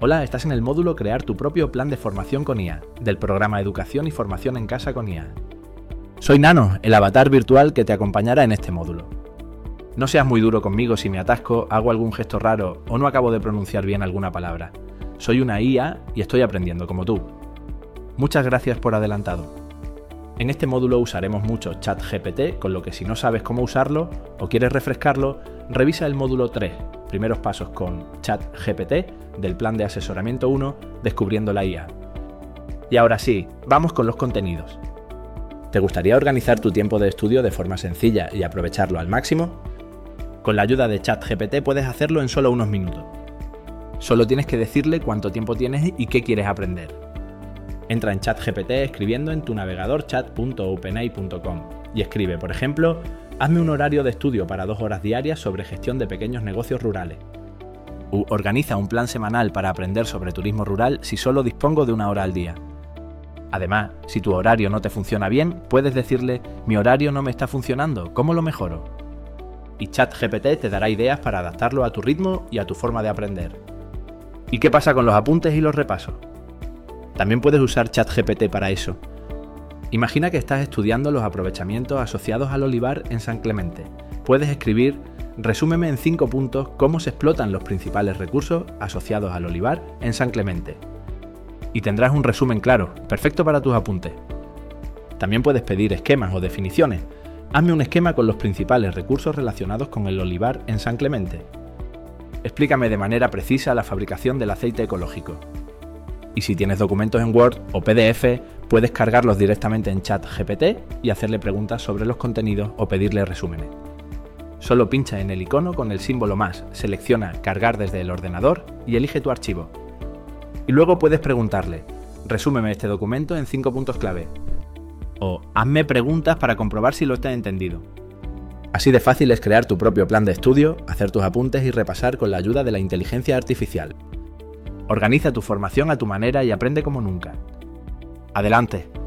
Hola, estás en el módulo Crear tu propio plan de formación con IA, del programa Educación y Formación en Casa con IA. Soy Nano, el avatar virtual que te acompañará en este módulo. No seas muy duro conmigo si me atasco, hago algún gesto raro o no acabo de pronunciar bien alguna palabra. Soy una IA y estoy aprendiendo como tú. Muchas gracias por adelantado. En este módulo usaremos mucho ChatGPT, con lo que si no sabes cómo usarlo o quieres refrescarlo, revisa el módulo 3, primeros pasos con ChatGPT, del plan de asesoramiento 1, descubriendo la IA. Y ahora sí, vamos con los contenidos. ¿Te gustaría organizar tu tiempo de estudio de forma sencilla y aprovecharlo al máximo? Con la ayuda de ChatGPT puedes hacerlo en solo unos minutos. Solo tienes que decirle cuánto tiempo tienes y qué quieres aprender. Entra en ChatGPT escribiendo en tu navegador chat.openai.com y escribe, por ejemplo, hazme un horario de estudio para 2 horas diarias sobre gestión de pequeños negocios rurales. U organiza un plan semanal para aprender sobre turismo rural si solo dispongo de 1 hora al día. Además, si tu horario no te funciona bien, puedes decirle, mi horario no me está funcionando, ¿cómo lo mejoro? Y ChatGPT te dará ideas para adaptarlo a tu ritmo y a tu forma de aprender. ¿Y qué pasa con los apuntes y los repasos? También puedes usar ChatGPT para eso. Imagina que estás estudiando los aprovechamientos asociados al olivar en San Clemente. Puedes escribir, resúmeme en 5 puntos cómo se explotan los principales recursos asociados al olivar en San Clemente. Y tendrás un resumen claro, perfecto para tus apuntes. También puedes pedir esquemas o definiciones. Hazme un esquema con los principales recursos relacionados con el olivar en San Clemente. Explícame de manera precisa la fabricación del aceite ecológico. Y si tienes documentos en Word o PDF, puedes cargarlos directamente en ChatGPT y hacerle preguntas sobre los contenidos o pedirle resúmenes. Solo pincha en el icono con el símbolo más, selecciona Cargar desde el ordenador y elige tu archivo. Y luego puedes preguntarle, resúmeme este documento en 5 puntos clave. O hazme preguntas para comprobar si lo has entendido. Así de fácil es crear tu propio plan de estudio, hacer tus apuntes y repasar con la ayuda de la inteligencia artificial. Organiza tu formación a tu manera y aprende como nunca. ¡Adelante!